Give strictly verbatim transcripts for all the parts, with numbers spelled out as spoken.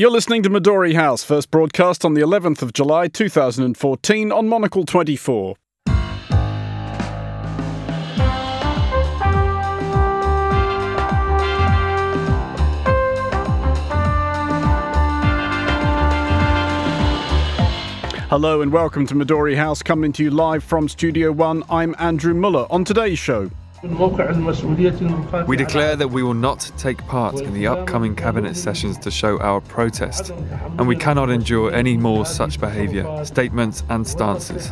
You're listening to Midori House, first broadcast on the eleventh of July two thousand fourteen on Monocle twenty-four. Hello and welcome to Midori House, coming to you live from Studio One. I'm Andrew Muller. On today's show, we declare that we will not take part in the upcoming cabinet sessions to show our protest, and we cannot endure any more such behaviour, statements and stances.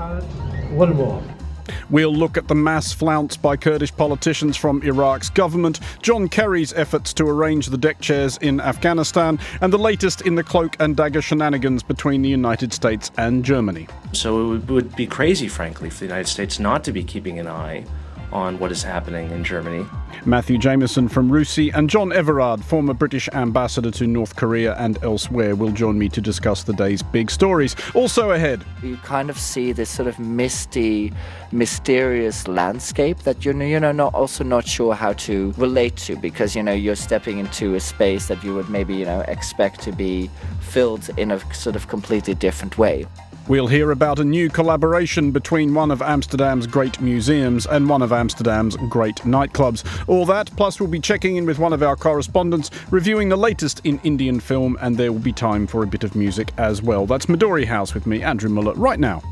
We'll look at the mass flounce by Kurdish politicians from Iraq's government, John Kerry's efforts to arrange the deck chairs in Afghanistan, and the latest in the cloak and dagger shenanigans between the United States and Germany. So it would be crazy, frankly, for the United States not to be keeping an eye on what is happening in Germany. Matthew Jameson from RUSI and John Everard, former British ambassador to North Korea and elsewhere, will join me to discuss the day's big stories. Also ahead, you kind of see this sort of misty, mysterious landscape that you're, you know, not also not sure how to relate to, because, you know, you're stepping into a space that you would maybe, you know, expect to be filled in a sort of completely different way. We'll hear about a new collaboration between one of Amsterdam's great museums and one of Amsterdam's great nightclubs. All that, plus we'll be checking in with one of our correspondents, reviewing the latest in Indian film, and there will be time for a bit of music as well. That's Midori House with me, Andrew Muller, right now.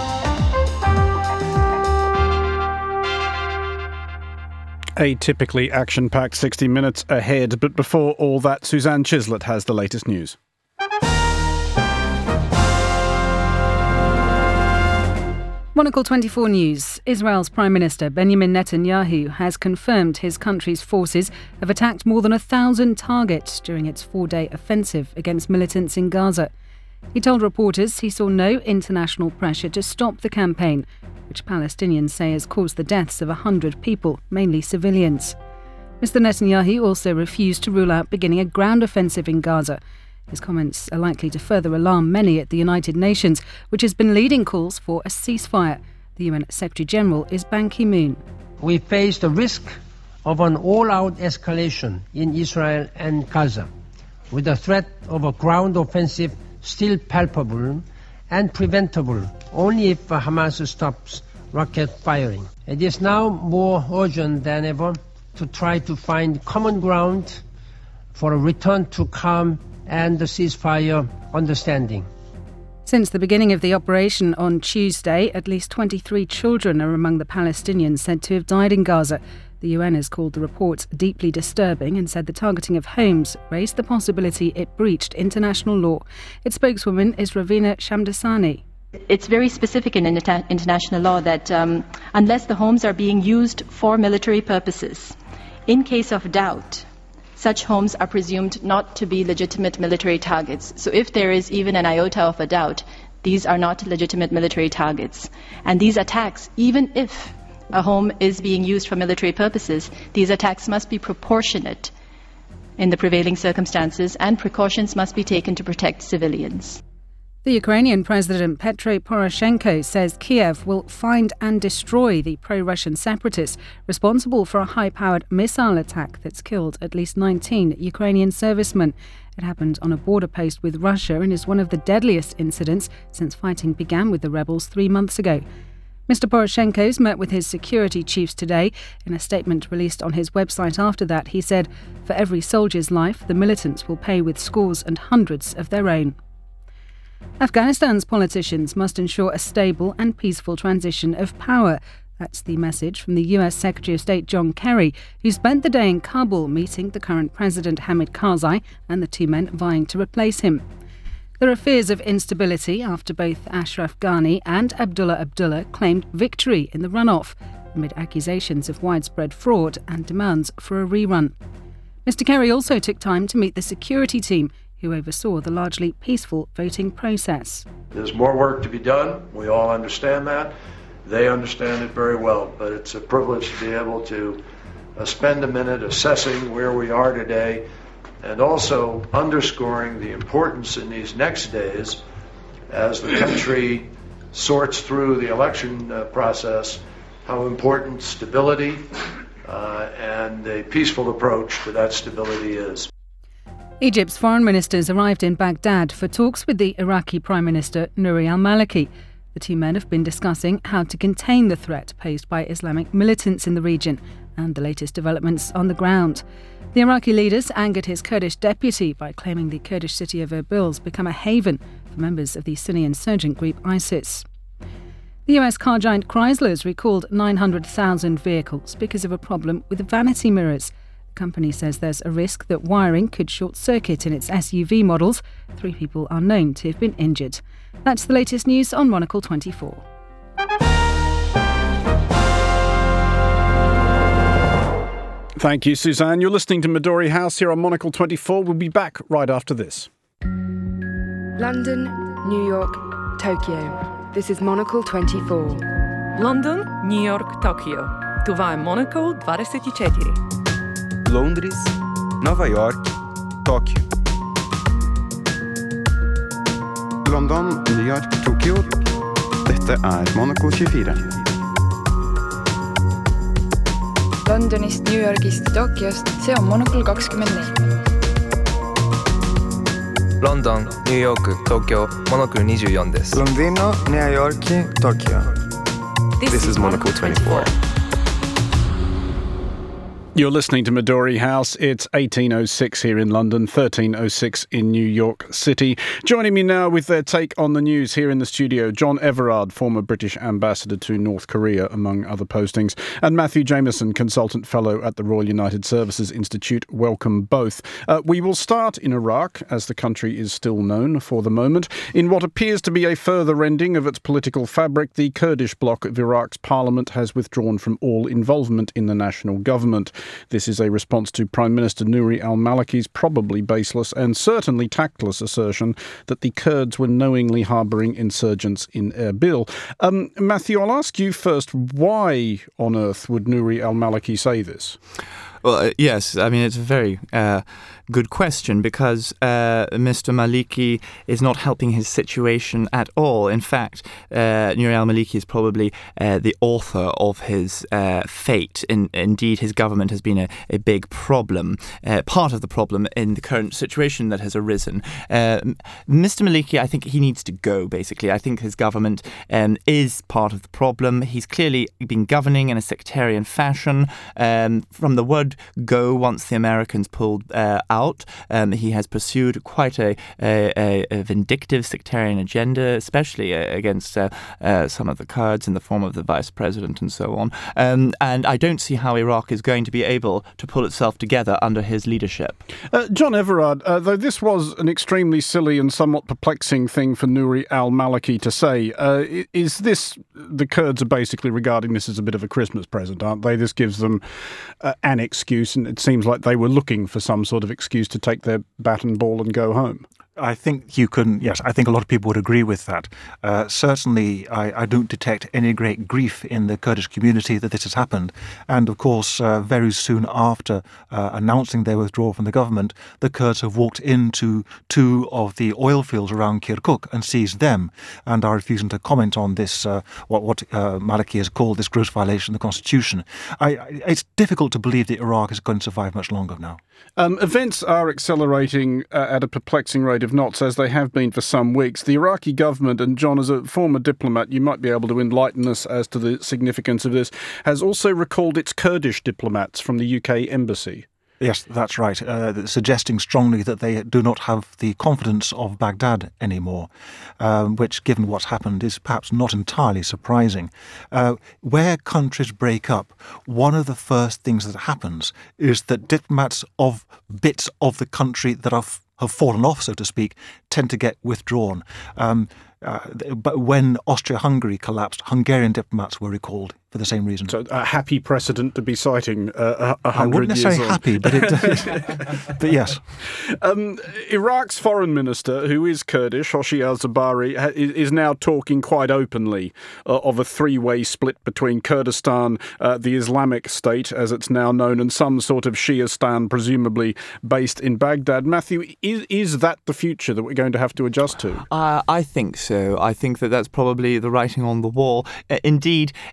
A typically action-packed sixty minutes ahead, but before all that, Suzanne Chislett has the latest news. Monocle twenty-four News. Israel's Prime Minister Benjamin Netanyahu has confirmed his country's forces have attacked more than a thousand targets during its four-day offensive against militants in Gaza. He told reporters he saw no international pressure to stop the campaign, which Palestinians say has caused the deaths of a hundred people, mainly civilians. Mister Netanyahu also refused to rule out beginning a ground offensive in Gaza. His comments are likely to further alarm many at the United Nations, which has been leading calls for a ceasefire. The U N Secretary-General is Ban Ki-moon. We face the risk of an all-out escalation in Israel and Gaza, with the threat of a ground offensive still palpable and preventable only if Hamas stops rocket firing. It is now more urgent than ever to try to find common ground for a return to calm and the ceasefire understanding. Since the beginning of the operation on Tuesday, at least twenty-three children are among the Palestinians said to have died in Gaza. The U N has called the reports deeply disturbing and said the targeting of homes raised the possibility it breached international law. Its spokeswoman is Ravina Shamdasani. It's very specific in inter- international law that um, unless the homes are being used for military purposes, in case of doubt, such homes are presumed not to be legitimate military targets. So if there is even an iota of a doubt, these are not legitimate military targets. And these attacks, even if a home is being used for military purposes, these attacks must be proportionate in the prevailing circumstances, and precautions must be taken to protect civilians. The Ukrainian President Petro Poroshenko says Kiev will find and destroy the pro-Russian separatists responsible for a high-powered missile attack that's killed at least nineteen Ukrainian servicemen. It happened on a border post with Russia and is one of the deadliest incidents since fighting began with the rebels three months ago. Mister Poroshenko's met with his security chiefs today. In a statement released on his website after that, he said, "For every soldier's life, the militants will pay with scores and hundreds of their own." Afghanistan's politicians must ensure a stable and peaceful transition of power. That's the message from the U S Secretary of State John Kerry, who spent the day in Kabul meeting the current President Hamid Karzai and the two men vying to replace him. There are fears of instability after both Ashraf Ghani and Abdullah Abdullah claimed victory in the runoff, amid accusations of widespread fraud and demands for a rerun. Mister Kerry also took time to meet the security team, who oversaw the largely peaceful voting process. There's more work to be done. We all understand that. They understand it very well, but it's a privilege to be able to uh, spend a minute assessing where we are today and also underscoring the importance in these next days as the country sorts through the election uh, process, how important stability uh, and a peaceful approach to that stability is. Egypt's foreign ministers arrived in Baghdad for talks with the Iraqi Prime Minister Nouri al-Maliki. The two men have been discussing how to contain the threat posed by Islamic militants in the region and the latest developments on the ground. The Iraqi leaders angered his Kurdish deputy by claiming the Kurdish city of Erbil's become a haven for members of the Sunni insurgent group ISIS. The U S car giant Chrysler has recalled nine hundred thousand vehicles because of a problem with vanity mirrors. The company says there's a risk that wiring could short-circuit in its S U V models. Three people are known to have been injured. That's the latest news on Monocle twenty-four. Thank you, Suzanne. You're listening to Midori House here on Monocle twenty-four. We'll be back right after this. London, New York, Tokyo. This is Monocle twenty-four. London, New York, Tokyo. Това е Monocle двадесет и четири. Londres, Nova York, Tóquio. London, New York, Tokyo. Dette er Monocle tjuefire. Londonist, New Yorgist, Tokyost, see on Monocle kakskümmend neli. London, New York, Tokyo, Monocle twenty-fourです. Londino, New York, Tokyo. This, this is Monocle twenty-four. You're listening to Midori House. It's eighteen oh six here in London, thirteen oh six in New York City. Joining me now with their take on the news here in the studio, John Everard, former British ambassador to North Korea, among other postings, and Matthew Jameson, consultant fellow at the Royal United Services Institute. Welcome both. Uh, we will start in Iraq, as the country is still known for the moment. In what appears to be a further rending of its political fabric, the Kurdish bloc of Iraq's parliament has withdrawn from all involvement in the national government. This is a response to Prime Minister Nouri al-Maliki's probably baseless and certainly tactless assertion that the Kurds were knowingly harbouring insurgents in Erbil. Um, Matthew, I'll ask you first, why on earth would Nouri al-Maliki say this? Well, uh, yes, I mean, it's a very uh, good question because uh, Mister Maliki is not helping his situation at all. In fact, uh, Nouri al-Maliki is probably uh, the author of his uh, fate. In, indeed, his government has been a, a big problem, uh, part of the problem in the current situation that has arisen. Uh, Mister Maliki, I think he needs to go, basically. I think his government um, is part of the problem. He's clearly been governing in a sectarian fashion. Um, from the word go, once the Americans pulled uh, out, um, he has pursued quite a, a, a vindictive sectarian agenda, especially uh, against uh, uh, some of the Kurds in the form of the vice president and so on. Um, and I don't see how Iraq is going to be able to pull itself together under his leadership. Uh, John Everard, uh, though this was an extremely silly and somewhat perplexing thing for Nouri al-Maliki to say, uh, is this, the Kurds are basically regarding this as a bit of a Christmas present, aren't they? This gives them uh, an excuse, and it seems like they were looking for some sort of excuse to take their bat and ball and go home. I think you can, yes, I think a lot of people would agree with that. Uh, certainly, I, I don't detect any great grief in the Kurdish community that this has happened. And of course, uh, very soon after uh, announcing their withdrawal from the government, the Kurds have walked into two of the oil fields around Kirkuk and seized them, and are refusing to comment on this, uh, what, what uh, Maliki has called this gross violation of the constitution. I, I, it's difficult to believe that Iraq is going to survive much longer now. Um, events are accelerating uh, at a perplexing rate of knots, as they have been for some weeks. The Iraqi government, and John, as a former diplomat, you might be able to enlighten us as to the significance of this, has also recalled its Kurdish diplomats from the U K embassy. Yes, that's right, uh, suggesting strongly that they do not have the confidence of Baghdad anymore, um, which, given what's happened, is perhaps not entirely surprising. Uh, where countries break up, one of the first things that happens is that diplomats of bits of the country that are f- have fallen off, so to speak, tend to get withdrawn. Um, uh, but when Austria-Hungary collapsed, Hungarian diplomats were recalled for the same reason. So a happy precedent to be citing uh, a, a I wouldn't necessarily happy, but it but yes. Um, Iraq's foreign minister, who is Kurdish, Hoshi al-Zubari, ha- is now talking quite openly uh, of a three-way split between Kurdistan, uh, the Islamic State, as it's now known, and some sort of Shiistan, presumably based in Baghdad. Matthew, is, is that the future that we're going to have to adjust to? Uh, I think so. I think that that's probably the writing on the wall. Uh, indeed, um, perhaps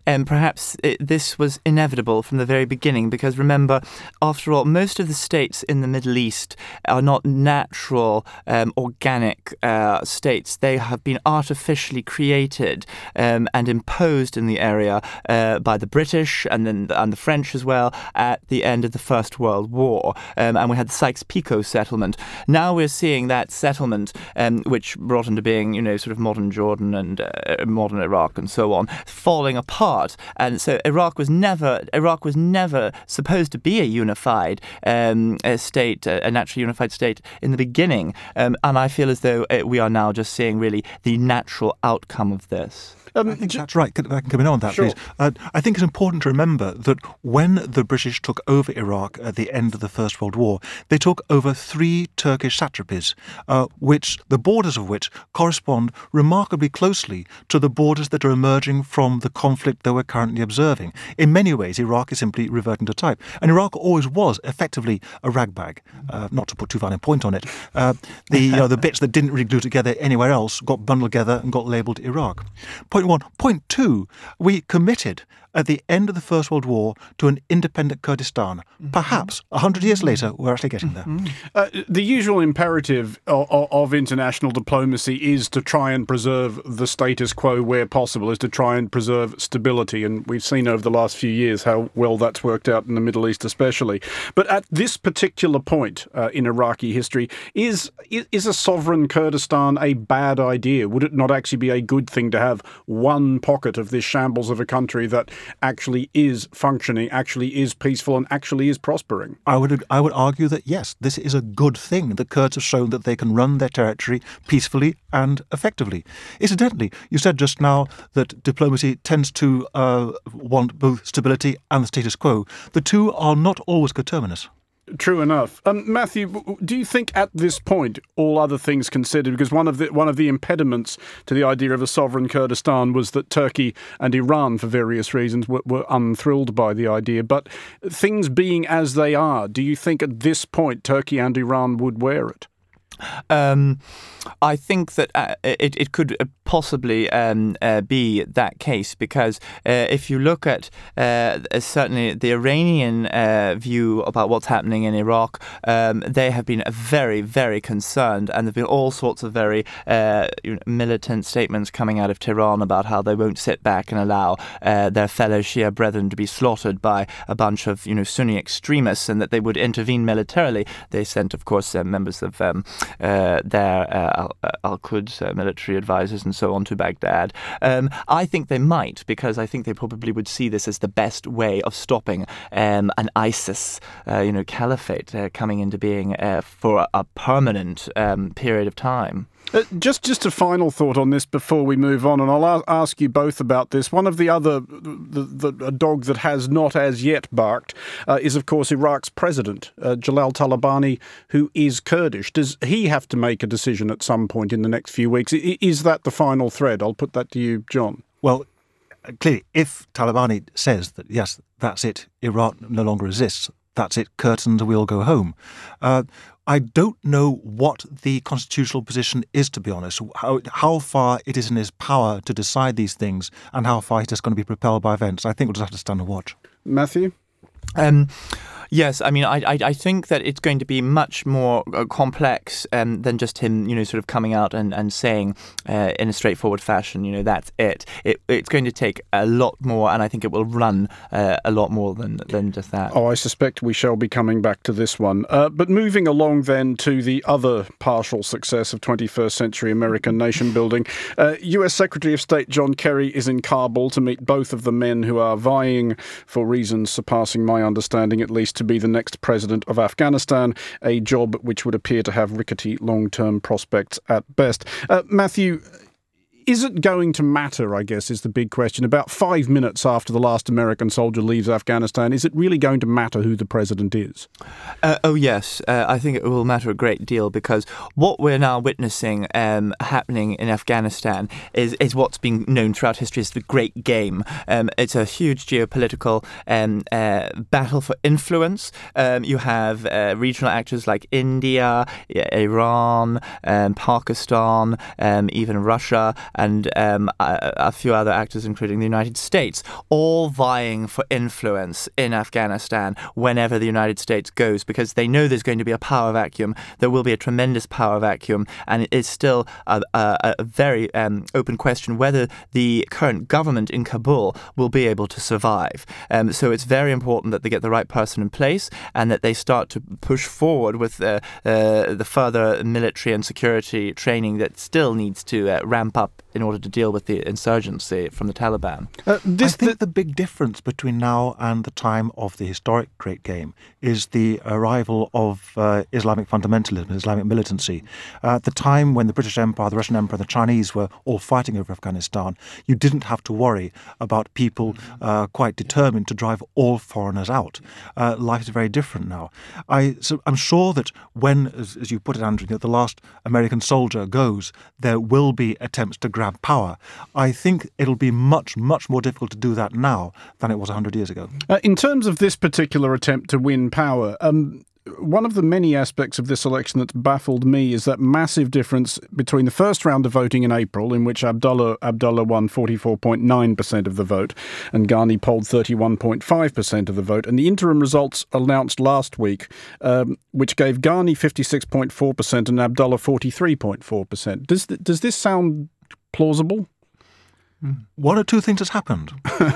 perhaps it, this was inevitable from the very beginning, because remember, after all, most of the states in the Middle East are not natural, um, organic uh, states. They have been artificially created um, and imposed in the area uh, by the British and then and the French as well at the end of the First World War. Um, and we had the Sykes-Picot settlement. Now we're seeing that settlement, um, which brought into being, you know, sort of modern Jordan and uh, modern Iraq and so on, falling apart. And so Iraq was never Iraq was never supposed to be a unified um, a state, a naturally unified state in the beginning. Um, and I feel as though uh, we are now just seeing really the natural outcome of this. Um, I think that's right. Can I come in on that, sure. please? Uh, I think it's important to remember that when the British took over Iraq at the end of the First World War, they took over three Turkish satrapies, uh, which the borders of which correspond remarkably closely to the borders that are emerging from the conflict that we're currently observing. In many ways, Iraq is simply reverting to type. And Iraq always was effectively a ragbag. Uh, not to put too fine a point on it. Uh, the, you know, the bits that didn't really glue together anywhere else got bundled together and got labelled Iraq. Point one. Point two, we committed at the end of the First World War to an independent Kurdistan. Mm-hmm. Perhaps a hundred years later, we're actually getting there. Mm-hmm. Uh, the usual imperative of, of international diplomacy is to try and preserve the status quo where possible, is to try and preserve stability. And we've seen over the last few years how well that's worked out in the Middle East especially. But at this particular point uh, in Iraqi history, is, is a sovereign Kurdistan a bad idea? Would it not actually be a good thing to have one pocket of this shambles of a country that actually is functioning, actually is peaceful, and actually is prospering? I would I would argue that yes, this is a good thing. The Kurds have shown that they can run their territory peacefully and effectively. Incidentally, you said just now that diplomacy tends to uh, want both stability and the status quo. The two are not always coterminous. True enough. Um, Matthew, do you think at this point, all other things considered, because one of the one of the impediments to the idea of a sovereign Kurdistan was that Turkey and Iran, for various reasons, were, were unthrilled by the idea, but things being as they are, do you think at this point Turkey and Iran would wear it? Um, I think that uh, it, it could possibly um, uh, be that case, because uh, if you look at uh, certainly the Iranian uh, view about what's happening in Iraq, um, they have been very, very concerned, and there have been all sorts of very uh, militant statements coming out of Tehran about how they won't sit back and allow uh, their fellow Shia brethren to be slaughtered by a bunch of, you know, Sunni extremists, and that they would intervene militarily. They sent, of course, uh, members of um, uh, their uh, Al-Quds uh, military advisors and so on to Baghdad. Um, I think they might, because I think they probably would see this as the best way of stopping um, an ISIS, uh, you know, caliphate uh, coming into being uh, for a, a permanent um, period of time. Uh, just just a final thought on this before we move on, and I'll a- ask you both about this. One of the other, the, the, a dog that has not as yet barked uh, is, of course, Iraq's president, uh, Jalal Talabani, who is Kurdish. Does he have to make a decision at some point in the next few weeks? I- is that the final thread? I'll put that to you, John. Well, clearly, if Talabani says that, yes, that's it, Iraq no longer exists, that's it, curtains, we'll go home. Uh, I don't know what the constitutional position is, to be honest, how, how far it is in his power to decide these things and how far it is going to be propelled by events. I think we'll just have to stand and watch. Matthew? Um, yes, I mean, I, I I think that it's going to be much more uh, complex um, than just him, you know, sort of coming out and, and saying uh, in a straightforward fashion, you know, that's it. it. It's going to take a lot more, and I think it will run uh, a lot more than, than just that. Oh, I suspect we shall be coming back to this one. Uh, but moving along then to the other partial success of twenty-first century American nation building, uh, U S Secretary of State John Kerry is in Kabul to meet both of the men who are vying, for reasons surpassing my understanding at least, to be the next president of Afghanistan, a job which would appear to have rickety long-term prospects at best. Uh, Matthew, is it going to matter, I guess, is the big question. About five minutes after the last American soldier leaves Afghanistan, is it really going to matter who the president is? Uh, oh, yes. Uh, I think it will matter a great deal, because what we're now witnessing um, happening in Afghanistan is, is what's been known throughout history as the Great Game. Um, it's a huge geopolitical um, uh, battle for influence. Um, you have uh, regional actors like India, Iran, um, Pakistan, um, even Russia, and um, a, a few other actors, including the United States, all vying for influence in Afghanistan whenever the United States goes, because they know there's going to be a power vacuum. There will be a tremendous power vacuum, and it is still a, a, a very um, open question whether the current government in Kabul will be able to survive. Um, so it's very important that they get the right person in place and that they start to push forward with uh, uh, the further military and security training that still needs to uh, ramp up in order to deal with the insurgency from the Taliban. Uh, this, I think the, the big difference between now and the time of the historic Great Game is the arrival of uh, Islamic fundamentalism, Islamic militancy. Uh, at the time when the British Empire, the Russian Empire, the Chinese were all fighting over Afghanistan, you didn't have to worry about people uh, quite determined to drive all foreigners out. Uh, life is very different now. I, so I'm sure that when, as, as you put it, Andrew, the last American soldier goes, there will be attempts to grab power. I think it'll be much, much more difficult to do that now than it was one hundred years ago. Uh, in terms of this particular attempt to win power, um, one of the many aspects of this election that's baffled me is that massive difference between the first round of voting in April, in which Abdullah Abdullah won forty-four point nine percent of the vote and Ghani polled thirty-one point five percent of the vote, and the interim results announced last week, um, which gave Ghani fifty-six point four percent and Abdullah forty-three point four percent. Does th- does this sound plausible? One or two things has happened.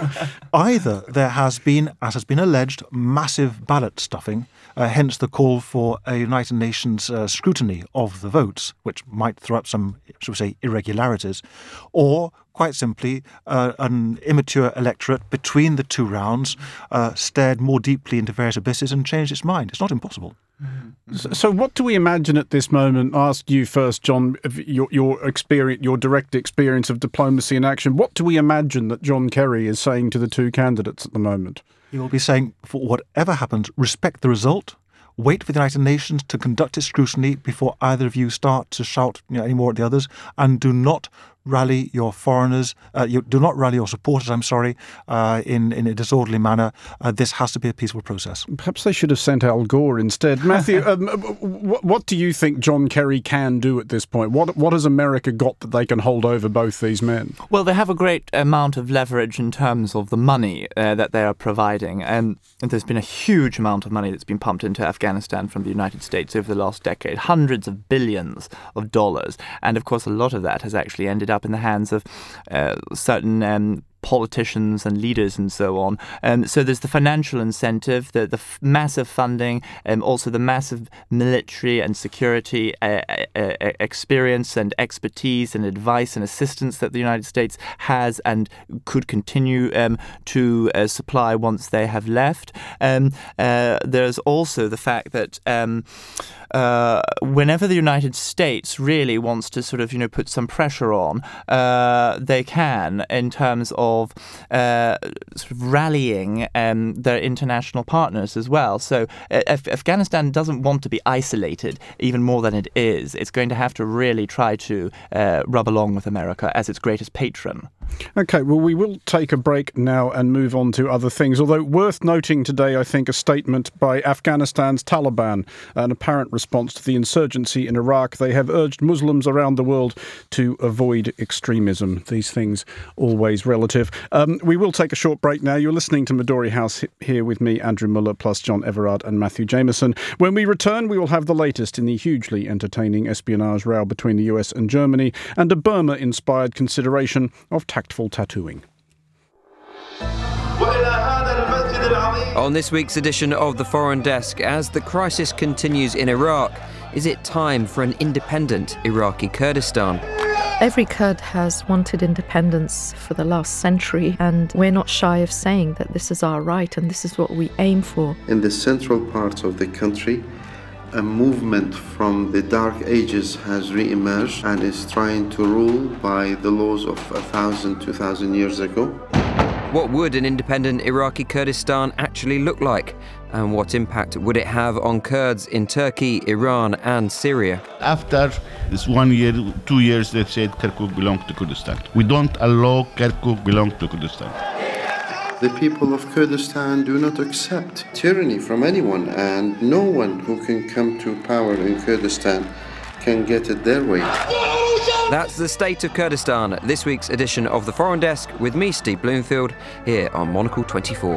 Either there has been, as has been alleged, massive ballot stuffing, uh, hence the call for a United Nations uh, scrutiny of the votes, which might throw up some, shall we say, irregularities, or quite simply, uh, an immature electorate between the two rounds uh, stared more deeply into various abysses and changed its mind. It's not impossible. So, so what do we imagine at this moment? I'll ask you first, John, your your experience, your direct experience of diplomacy in action. What do we imagine that John Kerry is saying to the two candidates at the moment? He will be saying, for whatever happens, respect the result. Wait for the United Nations to conduct its scrutiny before either of you start to shout, you know, any more at the others, and do not rally your foreigners, uh, you do not rally your supporters, I'm sorry, uh, in, in a disorderly manner. Uh, this has to be a peaceful process. Perhaps they should have sent Al Gore instead. Matthew, um, what, what do you think John Kerry can do at this point? What, what has America got that they can hold over both these men? Well, they have a great amount of leverage in terms of the money uh, that they are providing. And there's been a huge amount of money that's been pumped into Afghanistan from the United States over the last decade, hundreds of billions of dollars. And of course, a lot of that has actually ended up in the hands of uh, certain um, politicians and leaders and so on. Um, so there's the financial incentive, the, the f- massive funding, and um, also the massive military and security uh, uh, experience and expertise and advice and assistance that the United States has and could continue um, to uh, supply once they have left. Um, uh, there's also the fact that um, uh, whenever the United States really wants to sort of, you know, put some pressure on, uh, they can in terms of of uh, sort of rallying um, their international partners as well. So uh, if Afghanistan doesn't want to be isolated even more than it is, it's going to have to really try to uh, rub along with America as its greatest patron. OK, well, we will take a break now and move on to other things, although worth noting today, I think, a statement by Afghanistan's Taliban, an apparent response to the insurgency in Iraq. They have urged Muslims around the world to avoid extremism. These things always relative. Um, we will take a short break now. You're listening to Midori House here with me, Andrew Muller, plus John Everard and Matthew Jameson. When we return, we will have the latest in the hugely entertaining espionage row between the U S and Germany and a Burma-inspired consideration of tactful tattooing. On this week's edition of The Foreign Desk, as the crisis continues in Iraq, is it time for an independent Iraqi Kurdistan? Every Kurd has wanted independence for the last century, and we're not shy of saying that this is our right and this is what we aim for. In the central parts of the country, a movement from the Dark Ages has re-emerged and is trying to rule by the laws of a thousand, two thousand years ago. What would an independent Iraqi Kurdistan actually look like? And what impact would it have on Kurds in Turkey, Iran and Syria? After this one year, two years, they said Kirkuk belonged to Kurdistan. We don't allow Kirkuk belong to Kurdistan. The people of Kurdistan do not accept tyranny from anyone, and no one who can come to power in Kurdistan can get it their way. That's the state of Kurdistan, this week's edition of The Foreign Desk with me, Steve Bloomfield, here on Monocle twenty-four.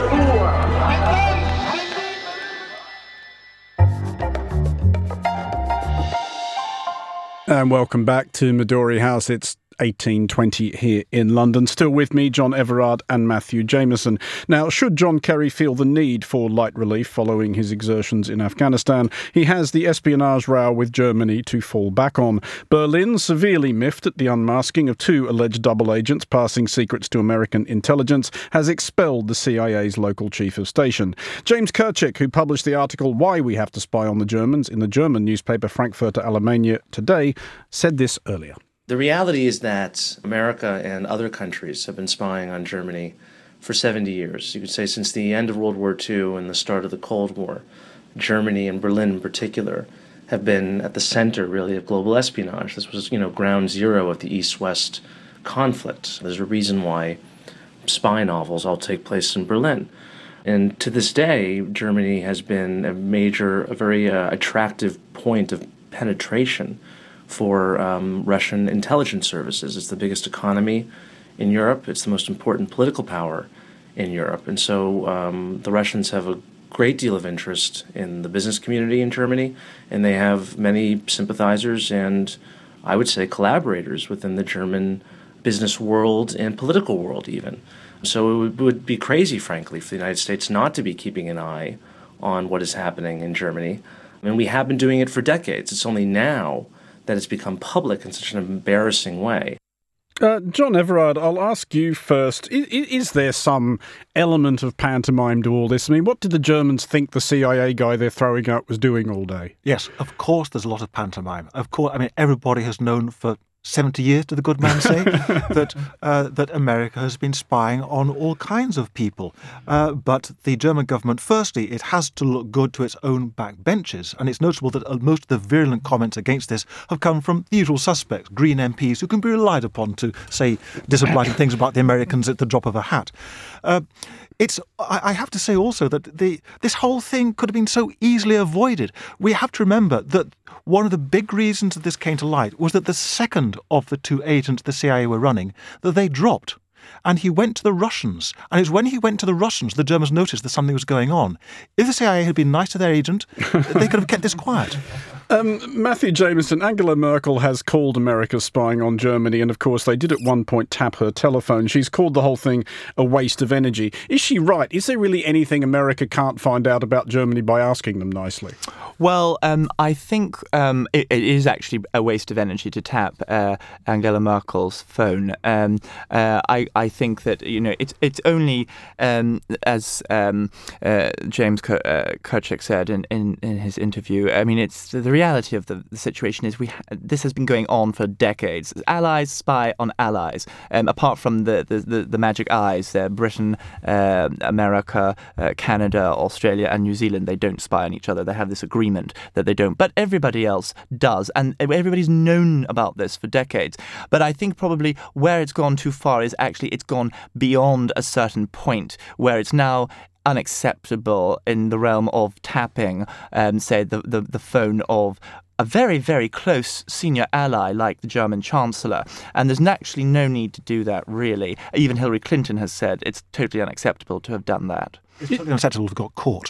And welcome back to Midori House. It's eighteen twenty here in London. Still with me, John Everard and Matthew Jameson. Now, should John Kerry feel the need for light relief following his exertions in Afghanistan, he has the espionage row with Germany to fall back on. Berlin, severely miffed at the unmasking of two alleged double agents passing secrets to American intelligence, has expelled the C I A's local chief of station. James Kirchek, who published the article Why We Have to Spy on the Germans in the German newspaper Frankfurter Allgemeine today, said this earlier. The reality is that America and other countries have been spying on Germany for seventy years. You could say since the end of World War Two and the start of the Cold War. Germany and Berlin in particular have been at the center, really, of global espionage. This was, you know, ground zero of the East-West conflict. There's a reason why spy novels all take place in Berlin. And to this day, Germany has been a major, a very uh, attractive point of penetration for um, Russian intelligence services. It's the biggest economy in Europe. It's the most important political power in Europe. And so um, the Russians have a great deal of interest in the business community in Germany, and they have many sympathizers and, I would say, collaborators within the German business world and political world even. So it would, would be crazy, frankly, for the United States not to be keeping an eye on what is happening in Germany. I mean, we have been doing it for decades. It's only now that it's become public in such an embarrassing way. Uh, John Everard, I'll ask you first. Is, is there some element of pantomime to all this? I mean, what did the Germans think the C I A guy they're throwing out was doing all day? Yes, of course there's a lot of pantomime. Of course, I mean, everybody has known for seventy years, did the good man say, that uh, that America has been spying on all kinds of people. Uh, but the German government, firstly, it has to look good to its own backbenches. And it's noticeable that uh, most of the virulent comments against this have come from the usual suspects, Green M Ps, who can be relied upon to say disappointing things about the Americans at the drop of a hat. Uh, It's. I have to say also that the this whole thing could have been so easily avoided. We have to remember that one of the big reasons that this came to light was that the second of the two agents the C I A were running, that they dropped. And he went to the Russians. And it was when he went to the Russians the Germans noticed that something was going on. If the C I A had been nice to their agent, they could have kept this quiet. Um, Matthew Jameson, Angela Merkel has called America spying on Germany, and of course they did at one point tap her telephone. She's called the whole thing a waste of energy. Is she right? Is there really anything America can't find out about Germany by asking them nicely? Well, um, I think um, it, it is actually a waste of energy to tap uh, Angela Merkel's phone. Um, uh, I, I think that, you know, it's it's only, um, as um, uh, James K- uh, Kirchek said in, in, in his interview, I mean, it's the reality of the, the situation is we ha- this has been going on for decades. Allies spy on allies. Um, apart from the, the, the, the magic eyes, uh, Britain, uh, America, uh, Canada, Australia and New Zealand, they don't spy on each other. They have this agreement that they don't. But everybody else does. And everybody's known about this for decades. But I think probably where it's gone too far is actually it's gone beyond a certain point where it's now unacceptable in the realm of tapping, um, say, the, the, the phone of a very, very close senior ally like the German Chancellor. And there's actually no need to do that, really. Even Hillary Clinton has said it's totally unacceptable to have done that. It's totally unacceptable to have got caught.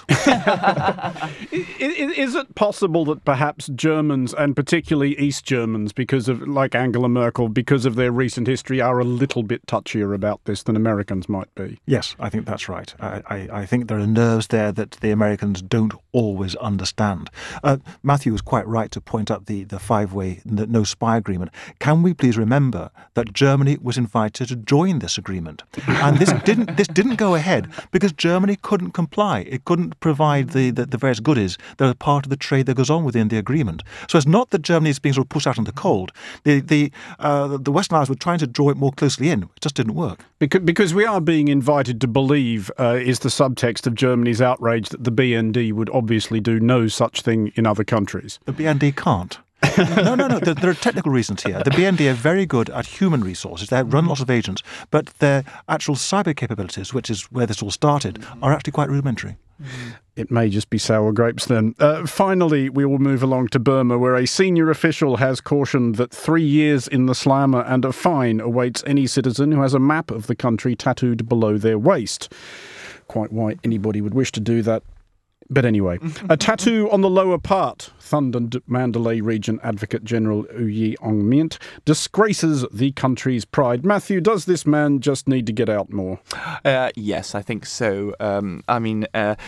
Is it possible that perhaps Germans, and particularly East Germans, because of, like Angela Merkel, because of their recent history, are a little bit touchier about this than Americans might be? Yes, I think that's right. I, I, I think there are nerves there that the Americans don't always understand. Uh, Matthew was quite right to point out the, the five-way the no spy agreement. Can we please remember that Germany was invited to join this agreement? And this didn't this didn't go ahead because Germany couldn't comply. It couldn't provide the, the, the various goodies that are part of the trade that goes on within the agreement. So it's not that Germany is being sort of pushed out in the cold. The the uh, the Western Allies were trying to draw it more closely in. It just didn't work. Because, because we are being invited to believe, uh, is the subtext of Germany's outrage that the B N D would obviously do no such thing in other countries. The B N D can't. no, no, no. There, there are technical reasons here. The B N D are very good at human resources. They run lots of agents, but their actual cyber capabilities, which is where this all started, are actually quite rudimentary. It may just be sour grapes then. Uh, finally, we will move along to Burma, where a senior official has cautioned that three years in the slammer and a fine awaits any citizen who has a map of the country tattooed below their waist. Quite why anybody would wish to do that. But anyway, a tattoo on the lower part, Thundered Mandalay Region Advocate General U Yi Ong Myint, disgraces the country's pride. Matthew, does this man just need to get out more? Uh, yes, I think so. Um, I mean, uh,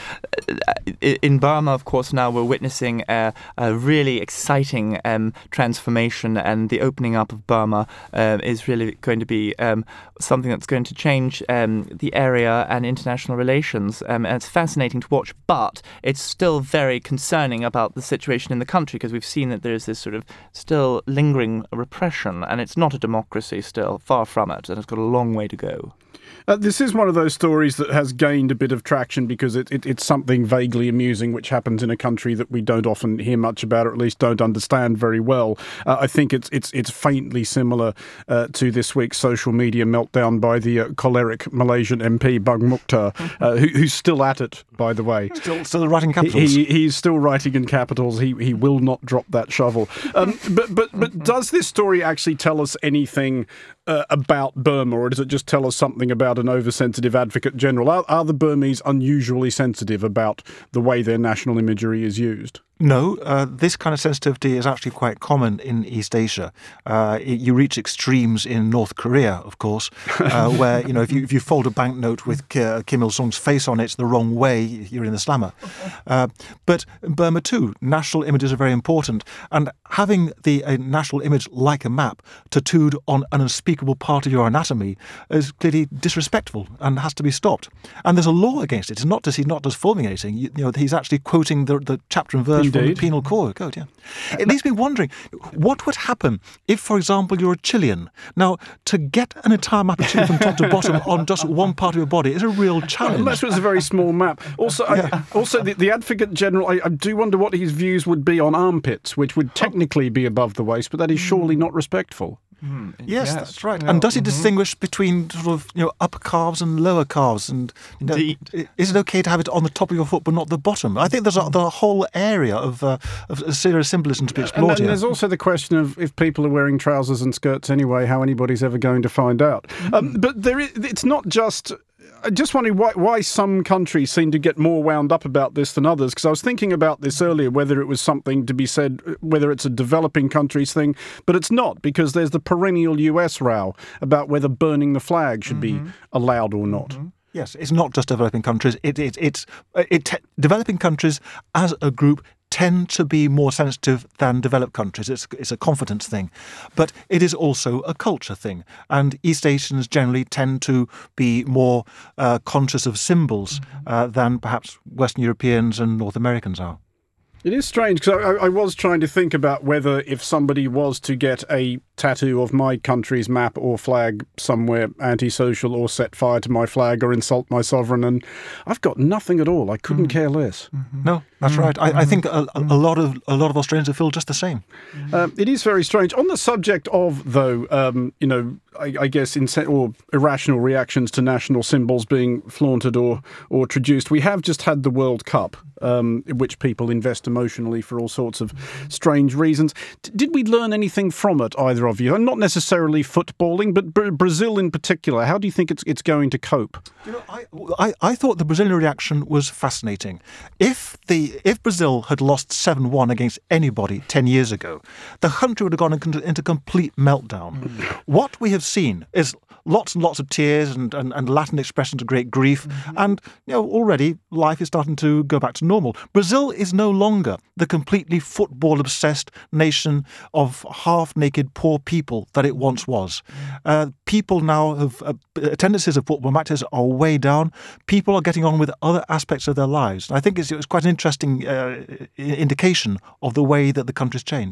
in Burma, of course, now we're witnessing a, a really exciting um, transformation, and the opening up of Burma uh, is really going to be um, something that's going to change um, the area and international relations. Um, and it's fascinating to watch, but it's still very concerning about the situation in the country, because we've seen that there's this sort of still lingering repression, and it's not a democracy still, far from it, and it's got a long way to go. Uh, this is one of those stories that has gained a bit of traction because it, it, it's something vaguely amusing which happens in a country that we don't often hear much about, or at least don't understand very well. Uh, I think it's it's it's faintly similar uh, to this week's social media meltdown by the uh, choleric Malaysian M P Bang Mukhtar, uh, who, who's still at it, by the way. Still, still writing capitals. He, he, he's still writing in capitals. He he will not drop that shovel. Um, but but but does this story actually tell us anything uh, about Burma, or does it just tell us something about an oversensitive advocate general? Are, are the Burmese unusually sensitive about the way their national imagery is used? No, uh, this kind of sensitivity is actually quite common in East Asia. Uh, it, you reach extremes in North Korea, of course, uh, where, you know, if you if you fold a banknote with K- Kim Il-sung's face on it the wrong way, you're in the slammer. Uh, but in Burma too, national images are very important, and having the a national image like a map tattooed on an unspeakable part of your anatomy is clearly disrespectful and has to be stopped. And there's a law against it. It's not just he's not just formulating. You, you know, he's actually quoting the the chapter and verse Indeed. from the Penal Code. Yeah, it leaves me wondering what would happen if, for example, you're a Chilean. Now, to get an entire map of Chile from top to bottom on just one part of your body is a real challenge. Unless it was a very small map. Also, Yeah. I, also the, the Advocate General, I, I do wonder what his views would be on armpits, which would technically be above the waist, but that is surely not respectful. Mm, Yes, yes, that's right. well, and does he mhm. distinguish between sort of, you know, upper calves and lower calves? And you know, Indeed. i- is it okay to have it on the top of your foot but not the bottom? I think there's a, the whole area of, uh, of serious symbolism to be And explored then here. there's also the question of if people are wearing trousers and skirts anyway, how anybody's ever going to find out. Um, but there is, it's not just... I just wondering why, why some countries seem to get more wound up about this than others, because I was thinking about this earlier, whether it was something to be said, whether it's a developing countries thing, but it's not, because there's the perennial U S row about whether burning the flag should be allowed or not. Yes, it's not just developing countries. It, it, it's it, te- developing countries as a group tend to be more sensitive than developed countries. It's, it's a confidence thing. But it is also a culture thing. And East Asians generally tend to be more uh, conscious of symbols uh, than perhaps Western Europeans and North Americans are. It is strange, because I, I was trying to think about whether if somebody was to get a tattoo of my country's map or flag somewhere antisocial, or set fire to my flag or insult my sovereign, and I've got nothing at all. I couldn't mm. care less. Mm-hmm. No, that's mm-hmm. right. I, I think a, a lot of a lot of Australians feel just the same. Um, it is very strange. On the subject of, though, um, you know, I, I guess inse- or irrational reactions to national symbols being flaunted or or traduced, we have just had the World Cup, um, in which people invest emotionally for all sorts of strange reasons. D- did we learn anything from it, either of you? And not necessarily footballing, but Br- Brazil in particular. How do you think it's it's going to cope? You know, I, I, I thought the Brazilian reaction was fascinating. If the if Brazil had lost seven one against anybody ten years ago, the country would have gone into, into complete meltdown. Mm. What we have seen is lots and lots of tears and, and, and Latin expressions of great grief. Mm-hmm. And, you know, already life is starting to go back to normal. Brazil is no longer the completely football-obsessed nation of half-naked poor people that it once was. Uh, people now have, uh, attendances of football matches are way down. People are getting on with other aspects of their lives. And I think it's, it's quite an interesting uh, indication of the way that the country's changed.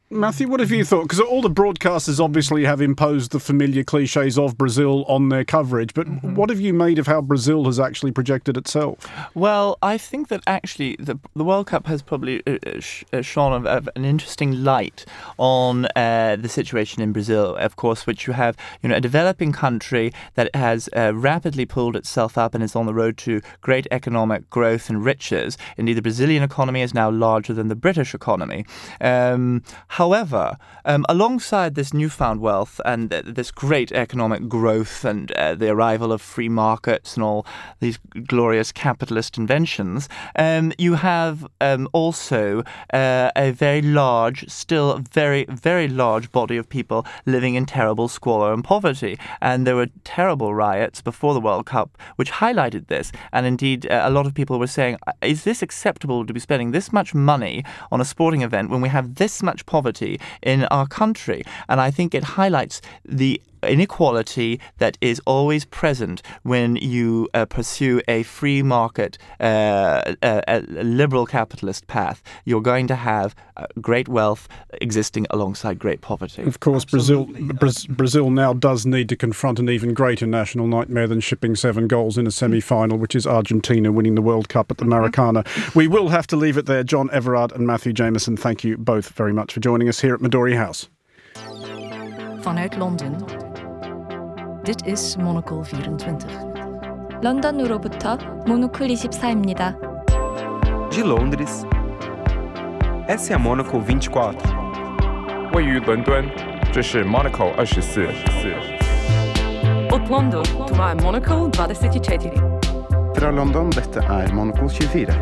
Matthew, what have you thought? Because all the broadcasters obviously have imposed the familiar cliches of Brazil on their coverage, but mm-hmm. what have you made of how Brazil has actually projected itself? Well, I think that actually the, the World Cup has probably uh, sh- uh, shone a, a, an interesting light on uh, the situation in Brazil, of course, which you have, you know, a developing country that has uh, rapidly pulled itself up and is on the road to great economic growth and riches. Indeed, the Brazilian economy is now larger than the British economy. Um, However, um, alongside this newfound wealth and uh, this great economic growth and uh, the arrival of free markets and all these glorious capitalist inventions, um, you have um, also uh, a very large, still very, very large body of people living in terrible squalor and poverty. And there were terrible riots before the World Cup which highlighted this. And indeed, uh, a lot of people were saying, is this acceptable to be spending this much money on a sporting event when we have this much poverty in our country? And I think it highlights the inequality that is always present when you uh, pursue a free market, uh, a, a liberal capitalist path. You're going to have uh, great wealth existing alongside great poverty. Of course, Brazil, Bra- Brazil now does need to confront an even greater national nightmare than shipping seven goals in a semi-final, which is Argentina winning the World Cup at the Maracana. We will have to leave it there. John Everard and Matthew Jameson, thank you both very much for joining us here at Midori House. Vanuit Londen. Dit is Monocle vierentwintig. 런던으로부터 모노클 이십사입니다. De Londres, essa é a Monocle vinte e quatro. 位于伦敦，这是 Monocle 二十四。 Od London, tu je Monocle dvadeset četiri. Fra London, dette er Monocle tjuefire.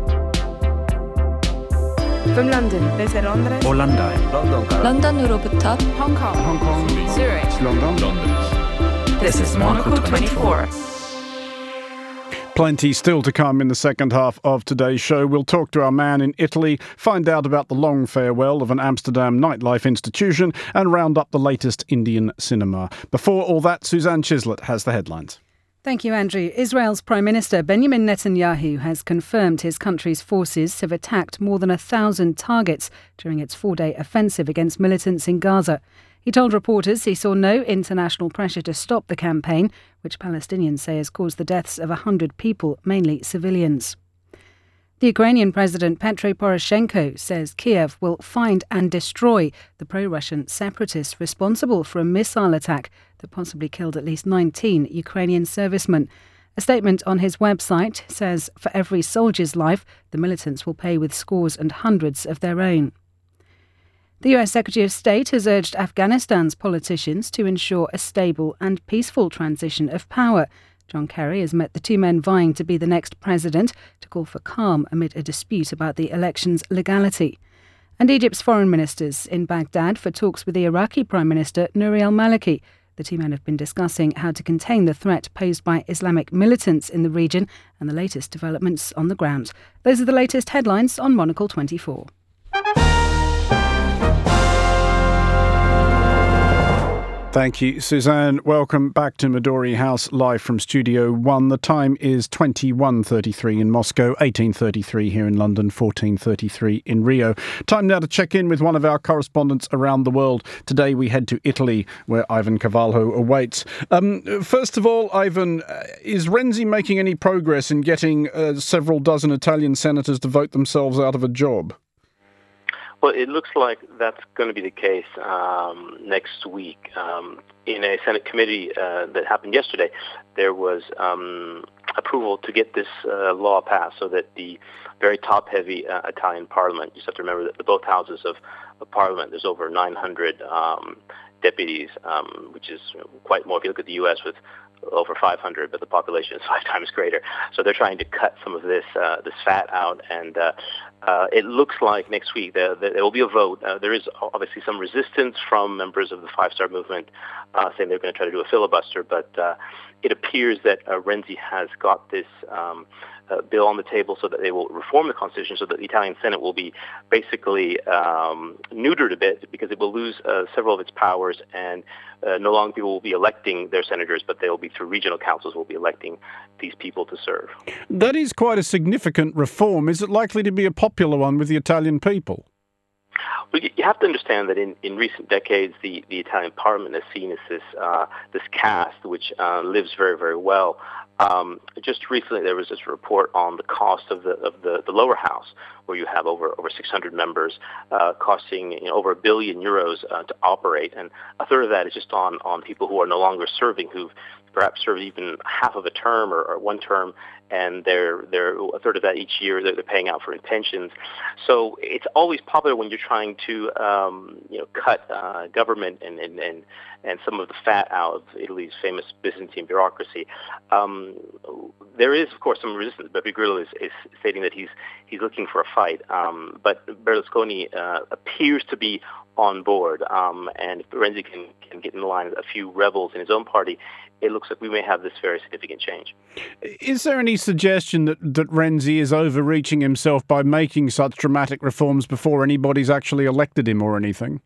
From London, desde Londres. Orlando. 런던으로부터 Hong Kong, Hong Kong. Zurich, London. This is Monocle twenty-four. Plenty still to come in the second half of today's show. We'll talk to our man in Italy, find out about the long farewell of an Amsterdam nightlife institution, and round up the latest Indian cinema. Before all that, Suzanne Chislett has the headlines. Thank you, Andrew. Israel's Prime Minister Benjamin Netanyahu has confirmed his country's forces have attacked more than a thousand targets during its four-day offensive against militants in Gaza. He told reporters he saw no international pressure to stop the campaign, which Palestinians say has caused the deaths of one hundred people, mainly civilians. The Ukrainian President Petro Poroshenko says Kiev will find and destroy the pro-Russian separatists responsible for a missile attack that possibly killed at least nineteen Ukrainian servicemen. A statement on his website says for every soldier's life, the militants will pay with scores and hundreds of their own. The U S Secretary of State has urged Afghanistan's politicians to ensure a stable and peaceful transition of power. John Kerry has met the two men vying to be the next president to call for calm amid a dispute about the election's legality. And Egypt's foreign ministers in Baghdad for talks with the Iraqi Prime Minister Nouri al-Maliki. The two men have been discussing how to contain the threat posed by Islamic militants in the region and the latest developments on the ground. Those are the latest headlines on Monocle twenty-four. Thank you, Suzanne. Welcome back to Midori House, live from Studio One. The time is twenty-one thirty-three in Moscow, eighteen thirty-three here in London, fourteen thirty-three in Rio. Time now to check in with one of our correspondents around the world. Today we head to Italy, where Ivan Carvalho awaits. Um, first of all, Ivan, uh, is Renzi making any progress in getting uh, several dozen Italian senators to vote themselves out of a job? Well, it looks like that's going to be the case um, next week. Um, in a Senate committee uh, that happened yesterday, there was um, approval to get this uh, law passed so that the very top-heavy uh, Italian parliament, you just have to remember that the both houses of, of parliament, there's over nine hundred um, deputies, um, which is quite more if you look at the U S with over five hundred, but the population is five times greater. So they're trying to cut some of this uh, this fat out, and uh, uh, it looks like next week there, there will be a vote. Uh, there is obviously some resistance from members of the Five Star Movement uh, saying they're going to try to do a filibuster, but uh, it appears that uh, Renzi has got this um, uh, bill on the table so that they will reform the Constitution so that the Italian Senate will be basically um, neutered a bit because it will lose uh, several of its powers, and uh, no longer people will be electing their senators, but they will be through regional councils will be electing these people to serve. That is quite a significant reform. Is it likely to be a popular one with the Italian people? Well, you have to understand that in, in recent decades, the, the Italian parliament is seen as this uh, this caste which uh, lives very, very well. Um, just recently, there was this report on the cost of the of the, the lower house, where you have over over six hundred members, uh, costing you know, over a billion euros uh, to operate, and a third of that is just on on people who are no longer serving, who've perhaps served even half of a term or, or one term, and they're they're a third of that each year that they're paying out for pensions. So it's always popular when you're trying to um, you know cut uh, government and, and and and some of the fat out of Italy's famous Byzantine bureaucracy. Um, there is, of course, some resistance. Beppe Grillo is, is stating that he's he's looking for a fight, um, but Berlusconi uh, appears to be on board. Um, and if Renzi can, can get in line with a few rebels in his own party, it looks like we may have this very significant change. Is there any suggestion that, that Renzi is overreaching himself by making such dramatic reforms before anybody's actually elected him or anything?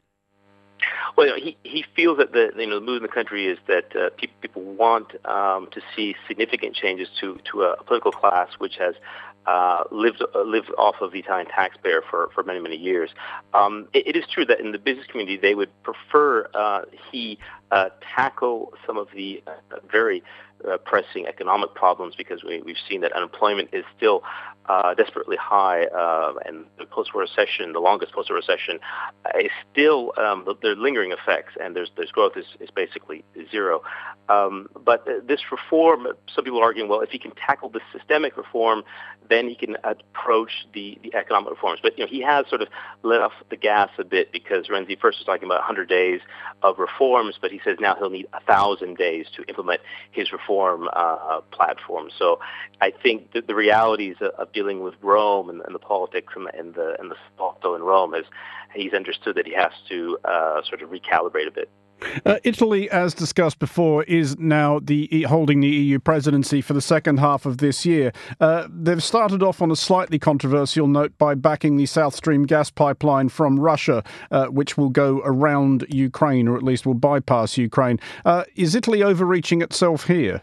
Well, you know, he, he feels that the you know the mood in the country is that uh, people, people want um, to see significant changes to, to a political class which has uh, lived uh, lived off of the Italian taxpayer for, for many, many years. Um, it, it is true that in the business community they would prefer uh, he uh, tackle some of the uh, very Uh, pressing economic problems, because we, we've seen that unemployment is still uh, desperately high, uh, and the post-war recession, the longest post-war recession, uh, is still um, there are lingering effects, and there's there's growth is, is basically zero. Um, but uh, this reform, some people are arguing, well, if he can tackle the systemic reform, then he can approach the, the economic reforms. But you know, he has sort of let off the gas a bit, because Renzi first was talking about one hundred days of reforms, but he says now he'll need one thousand days to implement his reform Reform uh, platform. So I think that the realities of, of dealing with Rome and, and the politics and the and the, and the Spotto in Rome is he's understood that he has to uh, sort of recalibrate a bit. Uh, Italy, as discussed before, is now the holding the E U presidency for the second half of this year. Uh, they've started off on a slightly controversial note by backing the South Stream gas pipeline from Russia, uh, which will go around Ukraine, or at least will bypass Ukraine. Uh, is Italy overreaching itself here?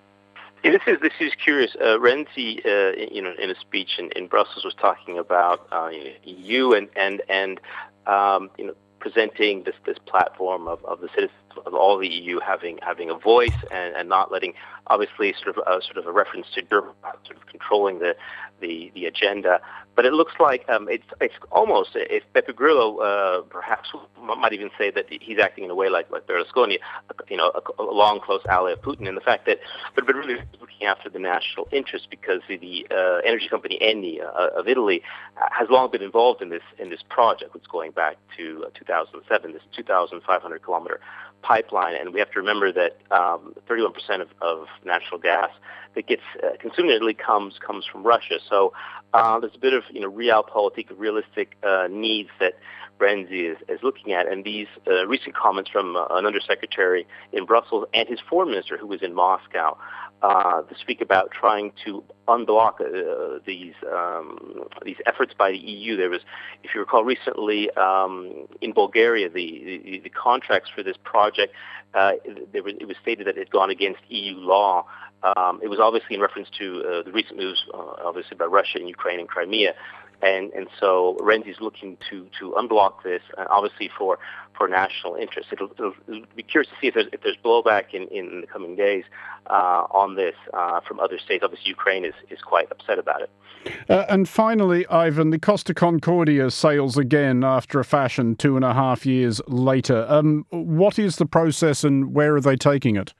Yeah, this is this is curious. Uh, Renzi, uh, you know, in a speech in, in Brussels, was talking about uh, E U and and and um, you know. presenting this, this platform of, of the citizens of all the E U having having a voice and, and not letting, obviously, sort of a, sort of a reference to Germany sort of controlling the the, the agenda. But it looks like um, it's it's almost, if Beppe Grillo uh, perhaps might even say that he's acting in a way like, like Berlusconi, you know, a, a long, close ally of Putin, in the fact that, but, but really looking after the national interest, because the, the uh, energy company Eni uh, of Italy has long been involved in this in this project, which is going back to uh, two thousand seven, this two thousand five hundred kilometer pipeline. And we have to remember that um, thirty-one percent of, of natural gas that gets uh, consumed in Italy comes comes from Russia. So uh, there's a bit of you know realpolitik, realistic uh, needs that Renzi is, is looking at, and these uh, recent comments from uh, an undersecretary in Brussels and his foreign minister, who was in Moscow, uh, to speak about trying to unblock uh, these um, these efforts by the E U. There was, if you recall, recently um, in Bulgaria, the, the the contracts for this project, uh, there was, it was stated that it had gone against E U law. Um, it was obviously in reference to uh, the recent moves, uh, obviously, by Russia in Ukraine and Crimea. And and so Renzi's looking to, to unblock this, uh, obviously for, for national interest. It'll, it'll, it'll be curious to see if there's, if there's blowback in, in the coming days uh, on this uh, from other states. Obviously, Ukraine is, is quite upset about it. Uh, and finally, Ivan, the Costa Concordia sails again after a fashion two and a half years later. Um, what is the process and where are they taking it?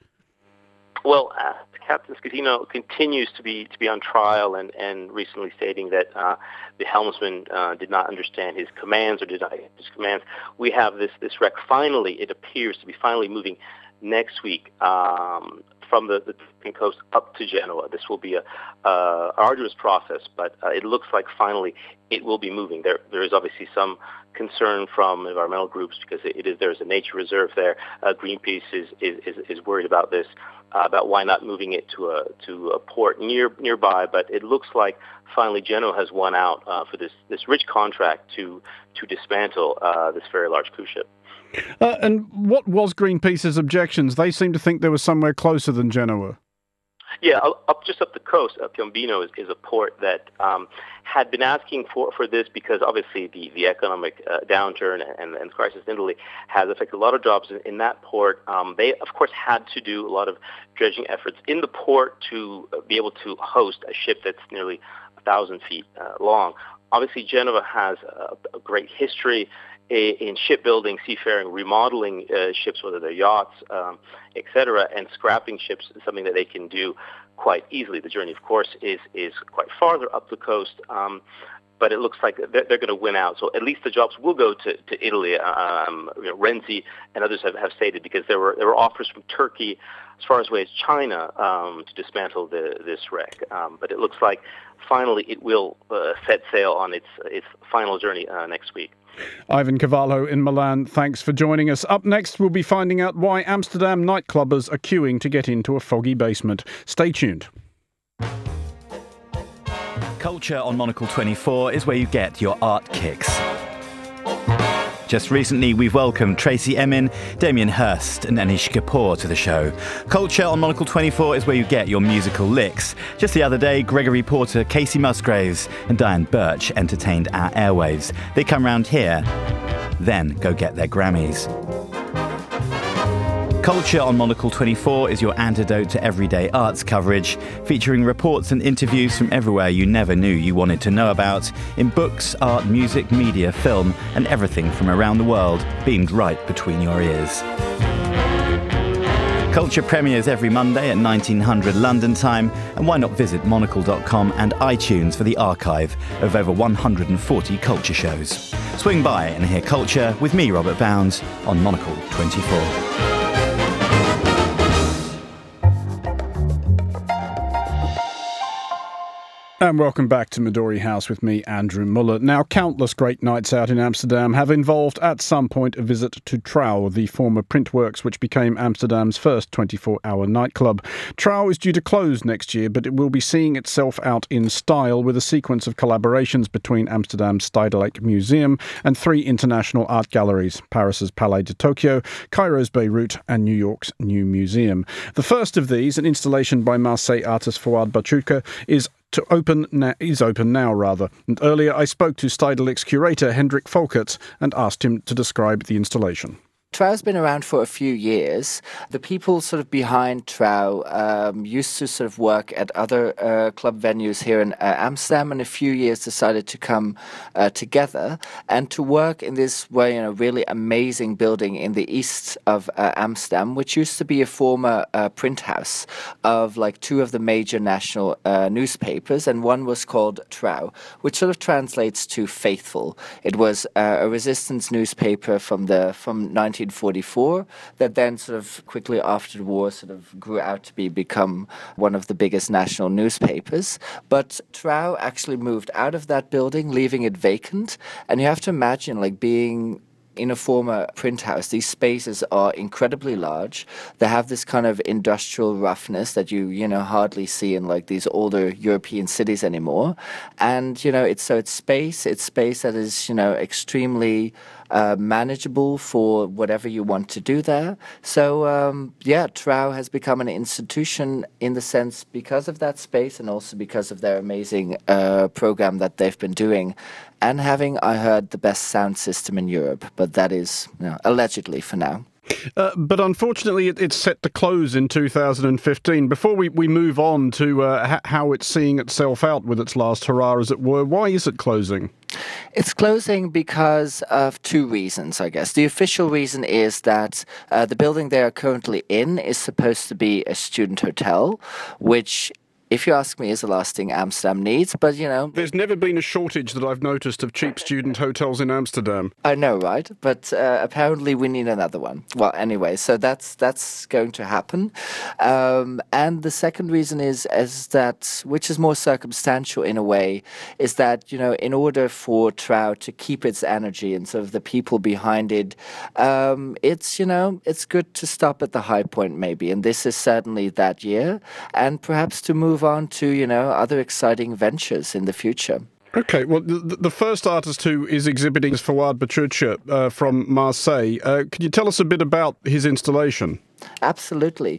Well, uh, Captain Schettino continues to be to be on trial, and, and recently stating that uh, the helmsman uh, did not understand his commands or did not get his commands. We have this this wreck finally, it appears to be finally moving next week um, from the, the Turkish coast up to Genoa. This will be a uh, arduous process, but uh, it looks like finally it will be moving. There there is obviously some concern from environmental groups, because it is there's a nature reserve there. Uh, Greenpeace is, is is is worried about this. Uh, about why not moving it to a to a port near nearby, but it looks like finally Genoa has won out uh, for this, this rich contract to to dismantle uh, this very large cruise ship. Uh, and what was Greenpeace's objections? They seem to think there was somewhere closer than Genoa. Yeah, up just up the coast, uh, Piombino is, is a port that um, had been asking for, for this because obviously the, the economic uh, downturn and, and the crisis in Italy has affected a lot of jobs in, in that port. Um, they, of course, had to do a lot of dredging efforts in the port to be able to host a ship that's nearly a thousand feet uh, long. Obviously, Genova has a, a great history in shipbuilding, seafaring, remodeling uh, ships, whether they're yachts, um, et cetera, and scrapping ships is something that they can do quite easily. The journey, of course, is is quite farther up the coast, um, but it looks like they're, they're going to win out. So at least the jobs will go to, to Italy. Um, you know, Renzi and others have, have stated, because there were there were offers from Turkey as far away as China um, to dismantle the, this wreck. Um, but it looks like finally it will uh, set sail on its its final journey uh, next week. Ivan Cavallo in Milan, thanks for joining us. Up next, we'll be finding out why Amsterdam nightclubbers are queuing to get into a foggy basement. Stay tuned. Culture on Monocle twenty-four is where you get your art kicks. Just recently, we've welcomed Tracy Emin, Damien Hirst and Anish Kapoor to the show. Culture on Monocle twenty-four is where you get your musical licks. Just the other day, Gregory Porter, Casey Musgraves and Diane Birch entertained our airwaves. They come round here, then go get their Grammys. Culture on Monocle twenty-four is your antidote to everyday arts coverage, featuring reports and interviews from everywhere you never knew you wanted to know about, in books, art, music, media, film, and everything from around the world, beamed right between your ears. Culture premieres every Monday at nineteen hundred London time, and why not visit monocle dot com and iTunes for the archive of over one hundred forty culture shows. Swing by and hear Culture with me, Robert Bounds, on Monocle twenty-four. And welcome back to Midori House with me, Andrew Muller. Now, countless great nights out in Amsterdam have involved at some point a visit to Trouw, the former Printworks which became Amsterdam's first twenty-four hour nightclub. Trouw is due to close next year, but it will be seeing itself out in style with a sequence of collaborations between Amsterdam's Stedelijk Museum and three international art galleries, Paris's Palais de Tokyo, Cairo's Beirut and New York's New Museum. The first of these, an installation by Marseille artist Fouad Bachouka, is to open na- is open now, rather. And earlier I spoke to Stedelijk's curator Hendrik Volkerts and asked him to describe the installation. Trouw's been around for a few years. The people sort of behind Trouw um, used to sort of work at other uh, club venues here in uh, Amsterdam, and a few years decided to come uh, together and to work in this way, you know, really amazing building in the east of uh, Amsterdam, which used to be a former uh, print house of like two of the major national uh, newspapers, and one was called Trouw, which sort of translates to faithful. It was uh, a resistance newspaper from the from nineteen forty-four that then sort of quickly after the war sort of grew out to be become one of the biggest national newspapers. But Trouw actually moved out of that building, leaving it vacant. And you have to imagine like being in a former print house, these spaces are incredibly large. They have this kind of industrial roughness that you, you know, hardly see in like these older European cities anymore. And, you know, it's so it's space, it's space that is, you know, extremely uh, manageable for whatever you want to do there. So, um, yeah, Trouw has become an institution in the sense because of that space and also because of their amazing uh, program that they've been doing. And having, I heard, the best sound system in Europe, but that is, you know, allegedly for now. Uh, but unfortunately, it, it's set to close in two thousand fifteen. Before we, we move on to uh, ha- how it's seeing itself out with its last hurrah, as it were, why is it closing? It's closing because of two reasons, I guess. The official reason is that uh, the building they are currently in is supposed to be a student hotel, which, if you ask me, is the last thing Amsterdam needs, but, you know... There's never been a shortage that I've noticed of cheap student hotels in Amsterdam. I know, right? But uh, apparently we need another one. Well, anyway, so that's that's going to happen. Um, and the second reason is, is that, which is more circumstantial in a way, is that, you know, in order for Trouw to keep its energy and sort of the people behind it, um, it's, you know, it's good to stop at the high point maybe. And this is certainly that year. And perhaps to move on to, you know, other exciting ventures in the future. Okay, well, the, the first artist who is exhibiting is Fouad Bachoucha uh, from Marseille. Uh, can you tell us a bit about his installation? Absolutely.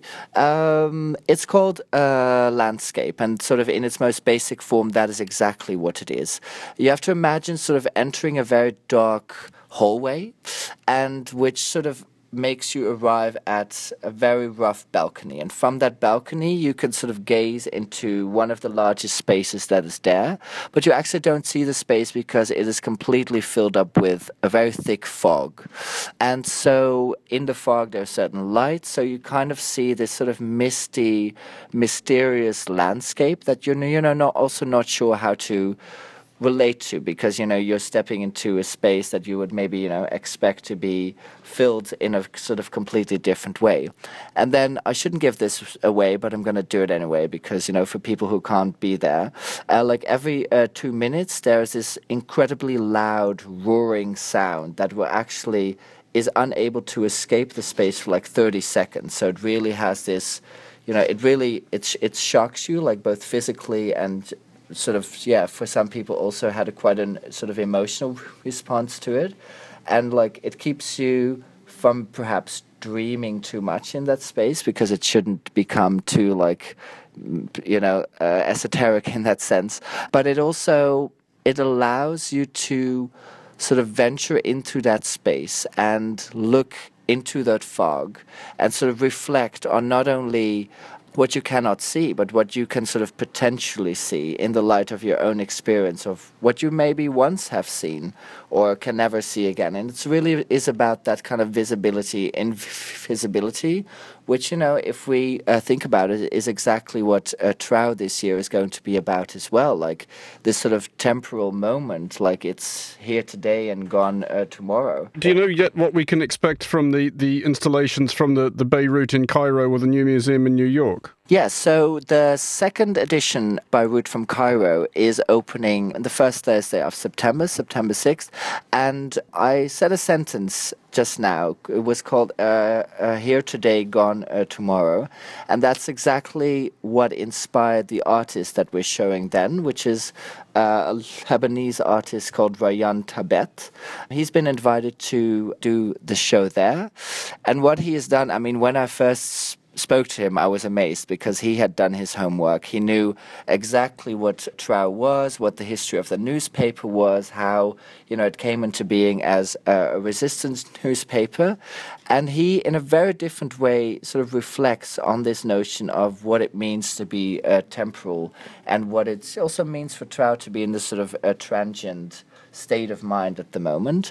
Um, it's called uh, Landscape, and sort of in its most basic form, that is exactly what it is. You have to imagine sort of entering a very dark hallway, and which sort of makes you arrive at a very rough balcony. And from that balcony, you can sort of gaze into one of the largest spaces that is there. But you actually don't see the space because it is completely filled up with a very thick fog. And so in the fog, there are certain lights. So you kind of see this sort of misty, mysterious landscape that you're, you know, not, also not sure how to relate to, because, you know, you're stepping into a space that you would maybe, you know, expect to be filled in a sort of completely different way. And then I shouldn't give this away, but I'm going to do it anyway, because, you know, for people who can't be there, uh, like every uh, two minutes, there's this incredibly loud roaring sound that will actually is unable to escape the space for like thirty seconds. So it really has this, you know, it really, it, it shocks you, like both physically and sort of, yeah, for some people also had a quite a sort of emotional response to it. And like it keeps you from perhaps dreaming too much in that space, because it shouldn't become too like, you know, uh, esoteric in that sense. But it also, it allows you to sort of venture into that space and look into that fog and sort of reflect on not only what you cannot see, but what you can sort of potentially see in the light of your own experience of what you maybe once have seen or can never see again. And it's really is about that kind of visibility, invisibility, which, you know, if we uh, think about it, is exactly what uh, Trow this year is going to be about as well. Like this sort of temporal moment, like it's here today and gone uh, tomorrow. Do you know yet what we can expect from the, the installations from the, the Beirut in Cairo or the New Museum in New York? Yeah, so the second edition Beirut from Cairo is opening the first Thursday of September, September sixth. And I said a sentence just now. It was called uh, uh, Here Today, Gone uh, Tomorrow. And that's exactly what inspired the artist that we're showing then, which is uh, a Lebanese artist called Rayan Tabet. He's been invited to do the show there. And what he has done, I mean, when I first spoke to him, I was amazed, because he had done his homework. He knew exactly what Trow was, what the history of the newspaper was, how, you know, it came into being as a resistance newspaper. And he, in a very different way, sort of reflects on this notion of what it means to be uh, temporal, and what it also means for Trow to be in this sort of uh, transient state of mind at the moment,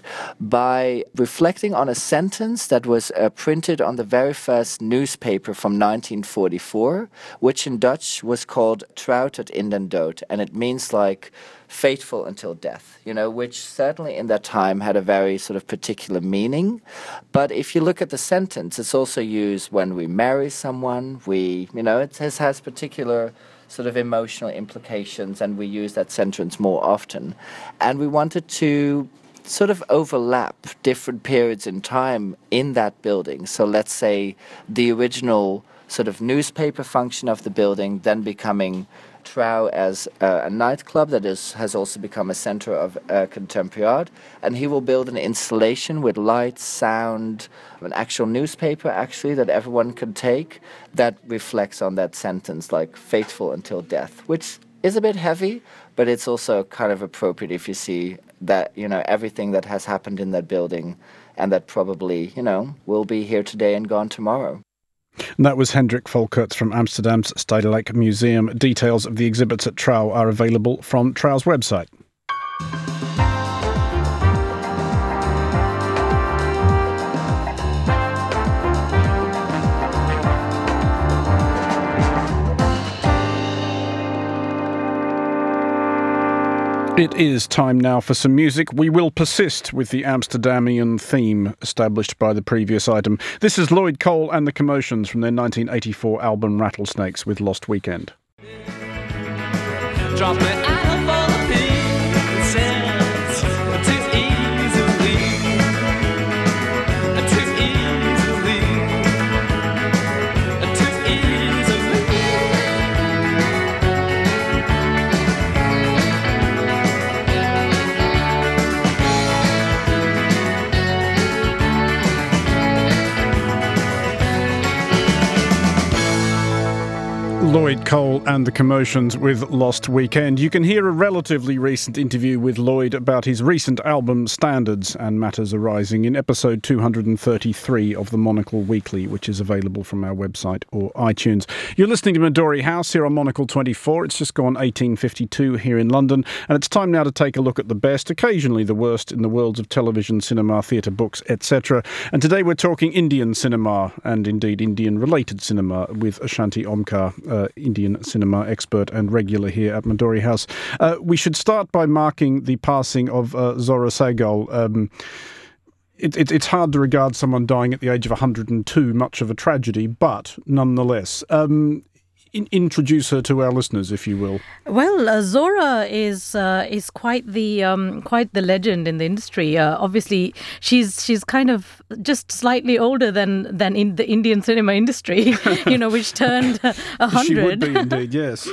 by reflecting on a sentence that was uh, printed on the very first newspaper from nineteen forty-four, which in Dutch was called Trouw tot in den dood, and it means like faithful until death, you know, which certainly in that time had a very sort of particular meaning. But if you look at the sentence, it's also used when we marry someone, we, you know, it has, has particular sort of emotional implications, and we use that sentence more often. And we wanted to sort of overlap different periods in time in that building. So let's say the original sort of newspaper function of the building then becoming Trow as uh, a nightclub that is has also become a center of uh, contemporary art, and he will build an installation with lights, sound, an actual newspaper actually that everyone can take that reflects on that sentence, like faithful until death, which is a bit heavy, but it's also kind of appropriate if you see that, you know, everything that has happened in that building and that probably, you know, will be here today and gone tomorrow. And that was Hendrik Volkerts from Amsterdam's Stedelijk Museum. Details of the exhibits at Trow are available from Trow's website. It is time now for some music. We will persist with the Amsterdamian theme established by the previous item. This is Lloyd Cole and the Commotions from their nineteen eighty-four album Rattlesnakes with Lost Weekend. Drop me out for the pieces too easily, too easily, too easily. Lloyd Cole and the Commotions with Lost Weekend. You can hear a relatively recent interview with Lloyd about his recent album Standards and Matters Arising in episode two hundred thirty-three of the Monocle Weekly, which is available from our website or iTunes. You're listening to Midori House here on Monocle twenty-four. It's just gone eighteen fifty-two here in London, and it's time now to take a look at the best, occasionally the worst, in the worlds of television, cinema, theatre, books, et cetera. And today we're talking Indian cinema, and indeed Indian-related cinema, with Ashanti Omkar, Uh, Indian cinema expert and regular here at Midori House. Uh, we should start by marking the passing of uh, Zohra Sehgal. Um, it, it, it's hard to regard someone dying at the age of one hundred two much of a tragedy, but nonetheless, um, in, introduce her to our listeners, if you will. Well, uh, Zohra is uh, is quite the um, quite the legend in the industry. Uh, obviously, she's she's kind of just slightly older than than in the Indian cinema industry, you know, which turned a hundred. She would be indeed, yes.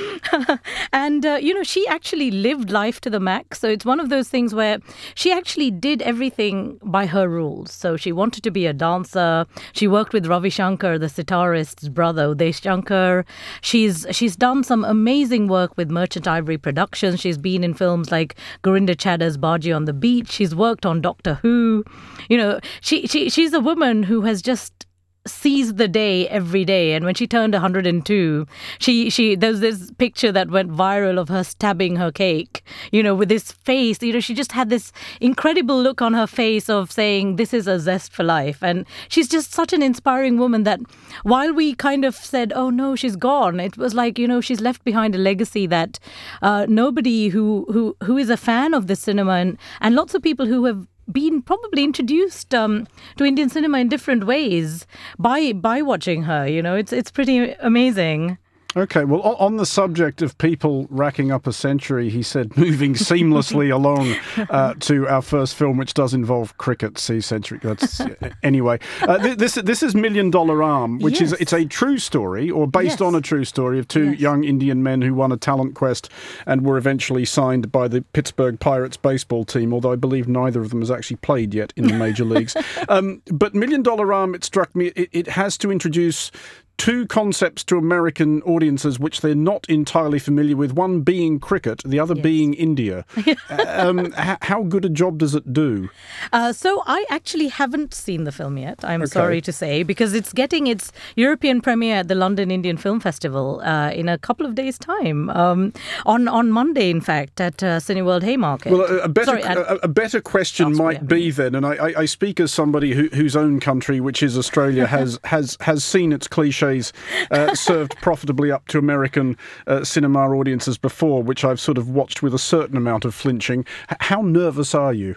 And uh, you know, she actually lived life to the max. So it's one of those things where she actually did everything by her rules. So she wanted to be a dancer. She worked with Ravi Shankar, the sitarist's brother, Udesh Shankar. She's she's done some amazing work with Merchant Ivory Productions. She's been in films like Gurinder Chadha's Baji on the Beach. She's worked on Doctor Who. You know, she, she she's a woman who has just seized the day every day. And when she turned one hundred two, she she there's this picture that went viral of her stabbing her cake, you know, with this face. You know, she just had this incredible look on her face of saying, this is a zest for life. And she's just such an inspiring woman that while we kind of said, oh no, she's gone, it was like, you know, she's left behind a legacy that uh, nobody who, who who is a fan of the cinema and, and lots of people who have been probably introduced um, to Indian cinema in different ways by by watching her. You know, it's it's pretty amazing. Okay, well, on the subject of people racking up a century, he said, moving seamlessly along uh, to our first film, which does involve cricket. See, century. That's anyway. Uh, th- this this is Million Dollar Arm, which yes. is it's a true story, or based yes. on a true story of two yes. young Indian men who won a talent quest and were eventually signed by the Pittsburgh Pirates baseball team. Although I believe neither of them has actually played yet in the major leagues. Um, but Million Dollar Arm, it struck me, it, it has to introduce two concepts to American audiences which they're not entirely familiar with, one being cricket, the other yes. being India. um, h- how good a job does it do? Uh, so I actually haven't seen the film yet, I'm okay. sorry to say, because it's getting its European premiere at the London Indian Film Festival uh, in a couple of days' time, um, on, on Monday, in fact, at uh, Cineworld Haymarket. Well, a, a, better, sorry, a, a better question might be then, and I, I, I speak as somebody who, whose own country, which is Australia, has, has, has seen its cliché Uh, served profitably up to American uh, cinema audiences before, which I've sort of watched with a certain amount of flinching. H- how nervous are you?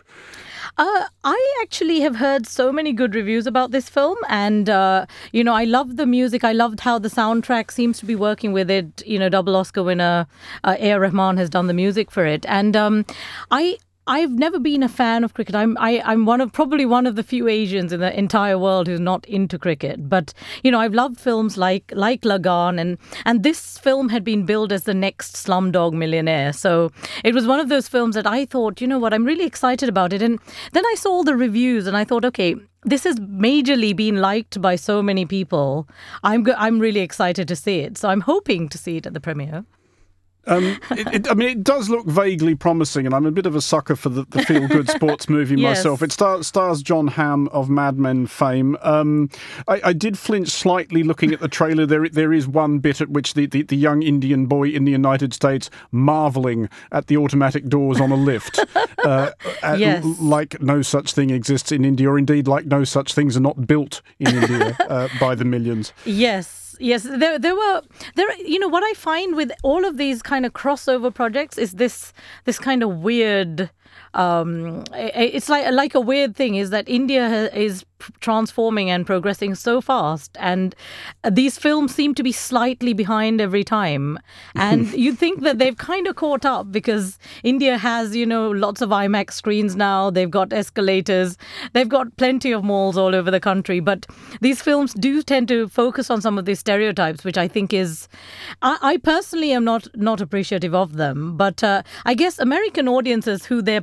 Uh, I actually have heard so many good reviews about this film, and uh, you know, I loved the music. I loved how the soundtrack seems to be working with it. You know, double Oscar winner uh, A R Rahman has done the music for it, and um, I. I've never been a fan of cricket. I'm I, I'm one of probably one of the few Asians in the entire world who's not into cricket. But you know, I've loved films like like Lagaan, and and this film had been billed as the next Slumdog Millionaire. So it was one of those films that I thought, you know what, I'm really excited about it. And then I saw all the reviews, and I thought, okay, this has majorly been liked by so many people. I'm go- I'm really excited to see it. So I'm hoping to see it at the premiere. Um, it, it, I mean, it does look vaguely promising, and I'm a bit of a sucker for the, the feel-good sports movie yes. myself. It star, stars John Hamm of Mad Men fame. Um, I, I did flinch slightly looking at the trailer. There, there is one bit at which the, the, the young Indian boy in the United States marvelling at the automatic doors on a lift, uh, yes. at, like no such thing exists in India, or indeed like no such things are not built in India uh, by the millions. Yes. Yes, there there were there. You know what I find with all of these kind of crossover projects is this this kind of weird. Um, it's like like a weird thing is that India is transforming and progressing so fast, and these films seem to be slightly behind every time. And you think that they've kind of caught up because India has, you know, lots of IMAX screens now. They've got escalators. They've got plenty of malls all over the country. But these films do tend to focus on some of these stereotypes, which I think is, I, I personally am not not appreciative of them. But uh, I guess American audiences who they're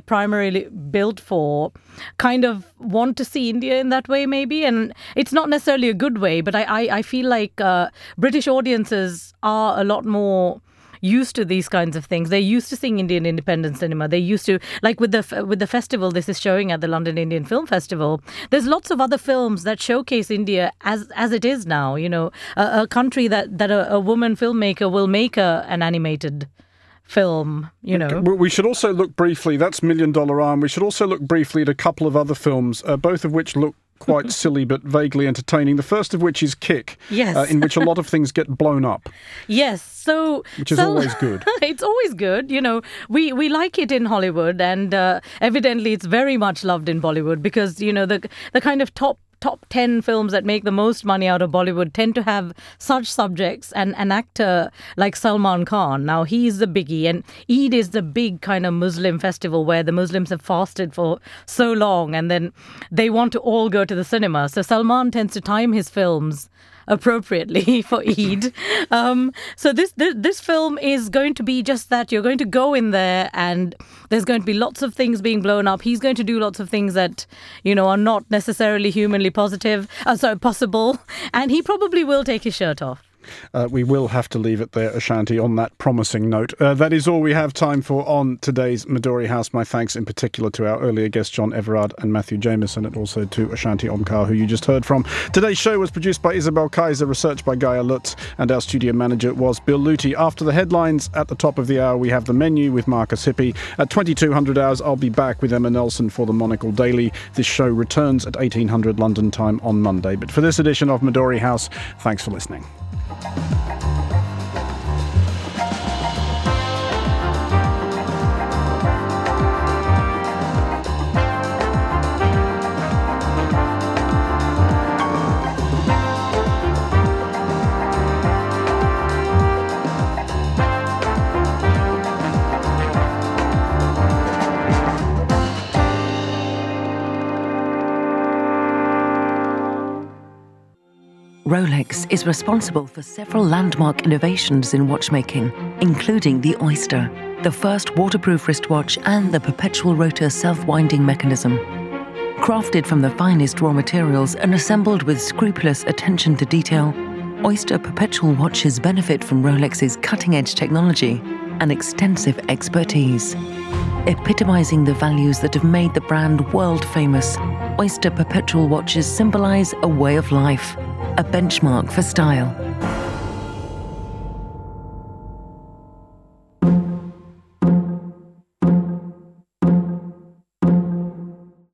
primarily built for kind of want to see India in that way, maybe. And it's not necessarily a good way, but I, I, I feel like uh, British audiences are a lot more used to these kinds of things. They're used to seeing Indian independent cinema. They're used to, like with the with the festival this is showing at the London Indian Film Festival, there's lots of other films that showcase India as as it is now, you know, a, a country that, that a, a woman filmmaker will make a, an animated film, you know. We should also look briefly, that's Million Dollar Arm, we should also look briefly at a couple of other films, uh, both of which look quite silly but vaguely entertaining. The first of which is Kick, yes. uh, in which a lot of things get blown up. Yes, so... Which is so, always good. It's always good, you know. We we like it in Hollywood, and uh, evidently it's very much loved in Bollywood because, you know, the the kind of top top ten films that make the most money out of Bollywood tend to have such subjects, and an actor like Salman Khan. Now, he's the biggie, and Eid is the big kind of Muslim festival where the Muslims have fasted for so long, and then they want to all go to the cinema. So Salman tends to time his films appropriately for Eid. Um, so this, this this film is going to be just that. You're going to go in there and there's going to be lots of things being blown up. He's going to do lots of things that, you know, are not necessarily humanly positive, uh, sorry, possible. And he probably will take his shirt off. Uh, we will have to leave it there, Ashanti, on that promising note. Uh, that is all we have time for on today's Midori House. My thanks in particular to our earlier guests, John Everard and Matthew Jameson, and also to Ashanti Omkar, who you just heard from. Today's show was produced by Isabel Kaiser, research by Gaia Lutz, and our studio manager was Bill Luty. After the headlines at the top of the hour, we have the menu with Marcus Hippie. At twenty-two hundred hours, I'll be back with Emma Nelson for the Monocle Daily. This show returns at eighteen hundred London time on Monday. But for this edition of Midori House, thanks for listening. Rolex is responsible for several landmark innovations in watchmaking, including the Oyster, the first waterproof wristwatch, and the perpetual rotor self-winding mechanism. Crafted from the finest raw materials and assembled with scrupulous attention to detail, Oyster perpetual watches benefit from Rolex's cutting-edge technology and extensive expertise. Epitomizing the values that have made the brand world-famous, Oyster perpetual watches symbolize a way of life, a benchmark for style.